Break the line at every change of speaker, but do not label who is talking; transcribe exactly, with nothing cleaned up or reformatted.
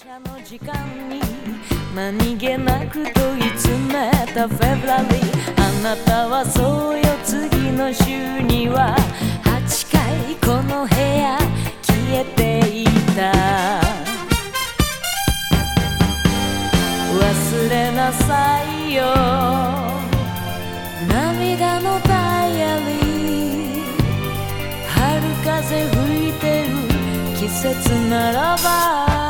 茶の時間に何気なく問い詰めたフェブラリー、あなたはそうよ次の週にははちかいこの部屋消えていた。忘れなさいよ涙のダイアリー、春風吹いてる季節ならば